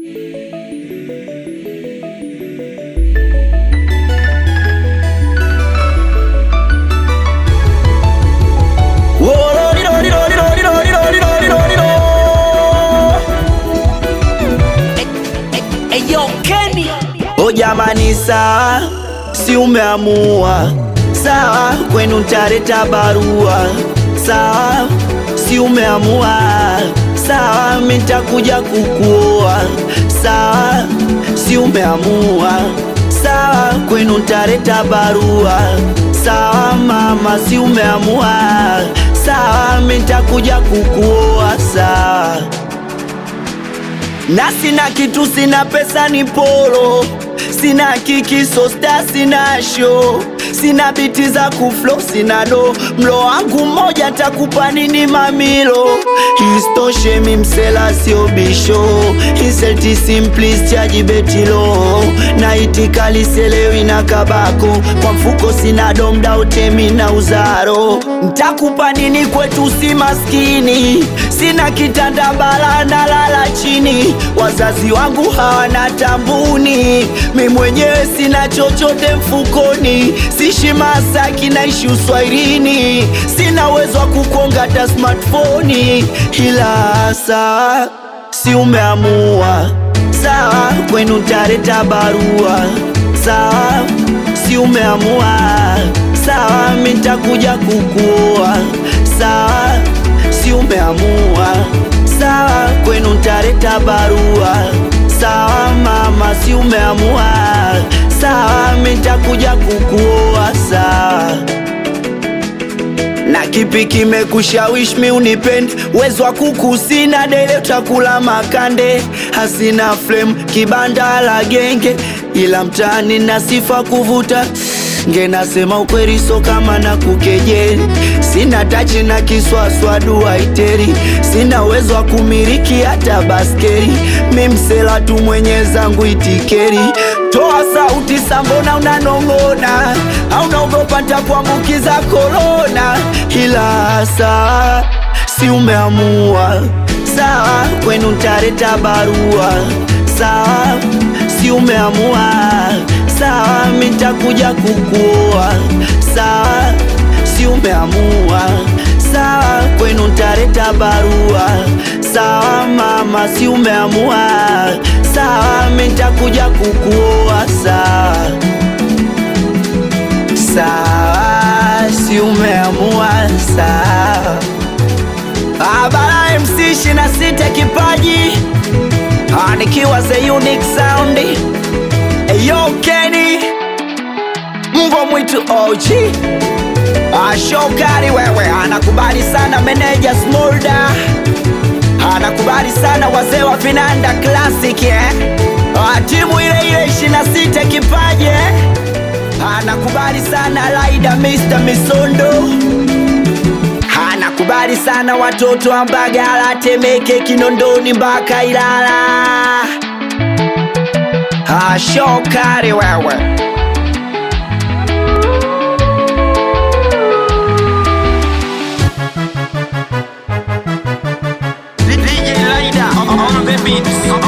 O jamani, sawa, si umeamua? Sawa, kwenu ntaleta barua. Sawa, si umeamua? Sawa, mimi nitakuja kukuoa. Sawa, si umeamua? Sawa, kwenu ntaleta barua. Sawa mama, si umeamua? Sawa, mimi nitakuja kukuoa. Sawa, na sina kitu, sina pesa, ni polo, sina kiki, so star, sina show, sina biti za kuflow, sina do. Mlo wangu mmoja takupa nini mamilo? Istoshe mimsela sio bisho, inselti simplist chaji betilo, na itikali selewi na kabako. Kwa mfuko sina domda utemi na uzaro. Ntakupa nini kwetu si maskini, sina kitanda bala na lala chini. Wazazi wangu hawana tambuni, mi mwenyewe sina chochote mfukoni. Sishi Masaki, naishi Uswahilini, sina uwezo wa kukonga ta smartphone. Ila sawa, si umeamua? Sawa, kwenu ntaleta barua. Sawa, si umeamua? Sawa, mimi nitakuja kukuoa. Sawa, si umeamua? Sawa, kwenu ntaleta barua. Sawa mama, si umeamua? Sawa, mimi nitakuja kukuoa. Sawa, na kipi kimekushawishi mi unipende? Uwezo wa kuku sina, dele utakula makande. Hasina flame, kibanda la genge, ila mtaani na sifa kuvuta nge. Nasema ukweli, so kama na kukejeli. Sina tachi na kiswaswa dua iteri, sina uwezo wa kumiliki hata baskeli. Mi msela tu mwenye zangu itikeri. Toa sauti sambona unanong'ona, au naogopa ntakuambukiza korona? Ila sawa, si umeamua? Sawa, kwenu ntaleta barua. Sawa, si umeamua? Sawa, mimi nitakuja kukuoa. Sawa, si umeamua? Sawa, kwenu ntaleta barua. Sawa mama, si umeamua? Sawa, mimi nitakuja kukuoa. Sawa, sawa, si umeamua? Sawa. Abara MC 26 kipaji, nikiwa the unique sound. Yo Kenny, mbwa mwitu OG. Shokari wewe, anakubali sana meneja Smolda, anakubali sana wazee wa Finanda Classic, timu ile ile 26 kipaji, anakubali sana Laida Mr. Misondo, anakubali sana watoto wa Mbagala, Temeke, Kinondoni mpaka Ilala. Shokari wewe. DJ Laida on the beat.